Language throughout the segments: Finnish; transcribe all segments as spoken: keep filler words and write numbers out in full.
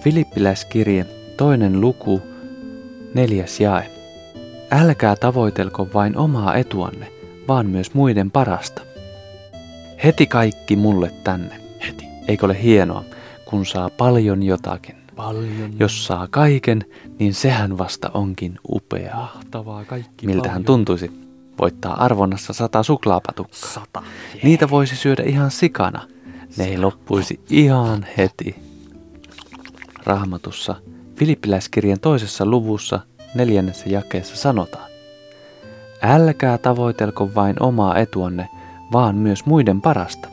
Filippiläiskirje, toinen luku, neljäs jae. Älkää tavoitelko vain omaa etuanne, vaan myös muiden parasta. Heti kaikki mulle tänne. Heti. Eikö ole hienoa, kun saa paljon jotakin? Paljon. Jos saa kaiken, niin sehän vasta onkin upeaa. Mahtavaa, kaikki Miltähän paljon. tuntuisi voittaa arvonnassa sata suklaapatukkaa. Sata. Jee. Niitä voisi syödä ihan sikana. Ne ei loppuisi ihan heti. Raamatussa Filippiläiskirjan toisessa luvussa neljännessä jakeessa sanotaan: älkää tavoitelko vain omaa etuanne, vaan myös muiden parasta.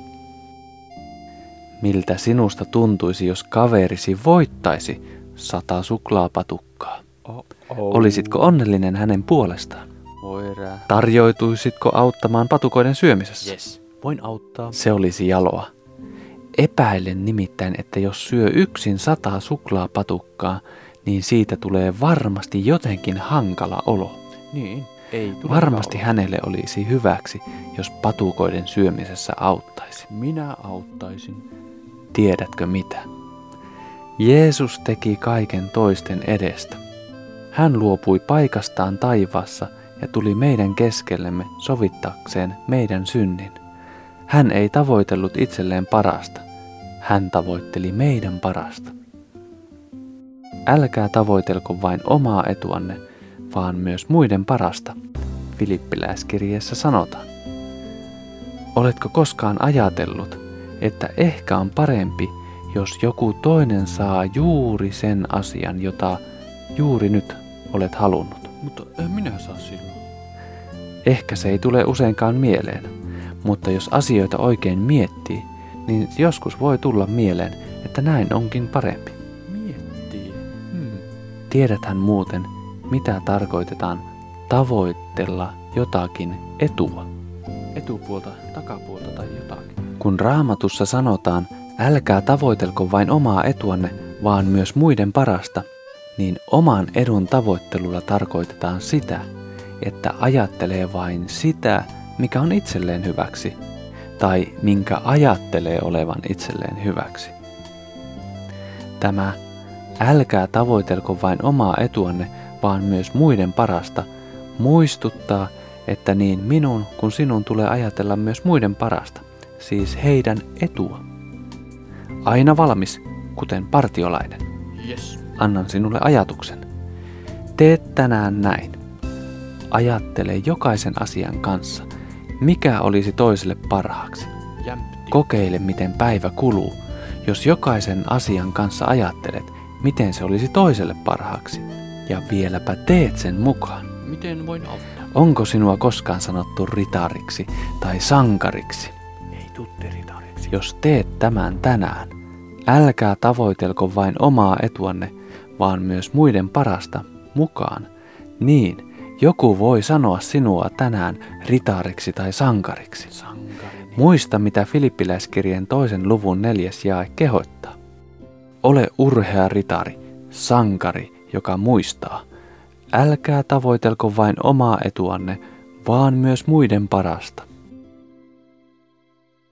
Miltä sinusta tuntuisi, jos kaverisi voittaisi sata suklaapatukkaa? Oh, oh. Olisitko onnellinen hänen puolestaan? Voirää. Tarjoituisitko auttamaan patukoiden syömisessä? Yes. Voin auttaa. Se olisi jaloa. Epäilen nimittäin, että jos syö yksin sataa suklaapatukkaa, niin siitä tulee varmasti jotenkin hankala olo. Niin. Ei tule Varmasti hyvä hänelle olisi hyväksi, jos patukoiden syömisessä auttaisi. olo. Minä auttaisin. Tiedätkö mitä? Jeesus teki kaiken toisten edestä. Hän luopui paikastaan taivaassa ja tuli meidän keskellemme sovittakseen meidän synnin. Hän ei tavoitellut itselleen parasta. Hän tavoitteli meidän parasta. Älkää tavoitelko vain omaa etuanne, vaan myös muiden parasta. Filippiläiskirjeessä sanotaan. Oletko koskaan ajatellut, että ehkä on parempi, jos joku toinen saa juuri sen asian, jota juuri nyt olet halunnut? Mutta en minä saa silloin. Ehkä se ei tule useinkaan mieleen, mutta jos asioita oikein miettii, niin joskus voi tulla mieleen, että näin onkin parempi. Miettii. Hmm. Tiedäthän muuten, mitä tarkoitetaan tavoitella jotakin etua. Etupuolta, takapuolta tai jotakin. Kun Raamatussa sanotaan, älkää tavoitelko vain omaa etuanne, vaan myös muiden parasta, niin oman edun tavoittelulla tarkoitetaan sitä, että ajattelee vain sitä, mikä on itselleen hyväksi, tai minkä ajattelee olevan itselleen hyväksi. Tämä älkää tavoitelko vain omaa etuanne, vaan myös muiden parasta muistuttaa, että niin minun kuin sinun tulee ajatella myös muiden parasta, siis heidän etua. Aina valmis, kuten partiolainen. Yes. Annan sinulle ajatuksen. Tee tänään näin. Ajattele jokaisen asian kanssa, mikä olisi toiselle parhaaksi. Jämpti. Kokeile, miten päivä kuluu, jos jokaisen asian kanssa ajattelet, miten se olisi toiselle parhaaksi. Ja vieläpä teet sen mukaan. Miten voin auttaa? Onko sinua koskaan sanottu ritariksi tai sankariksi? Ei tuu ritariksi. Jos teet tämän tänään, älkää tavoitelko vain omaa etuanne, vaan myös muiden parasta mukaan. Niin, joku voi sanoa sinua tänään ritariksi tai sankariksi. Sankarini. Muista, mitä Filippiläiskirjeen toisen luvun neljäs jae kehottaa. Ole urhea ritari, sankari, joka muistaa. Älkää tavoitelko vain omaa etuanne, vaan myös muiden parasta.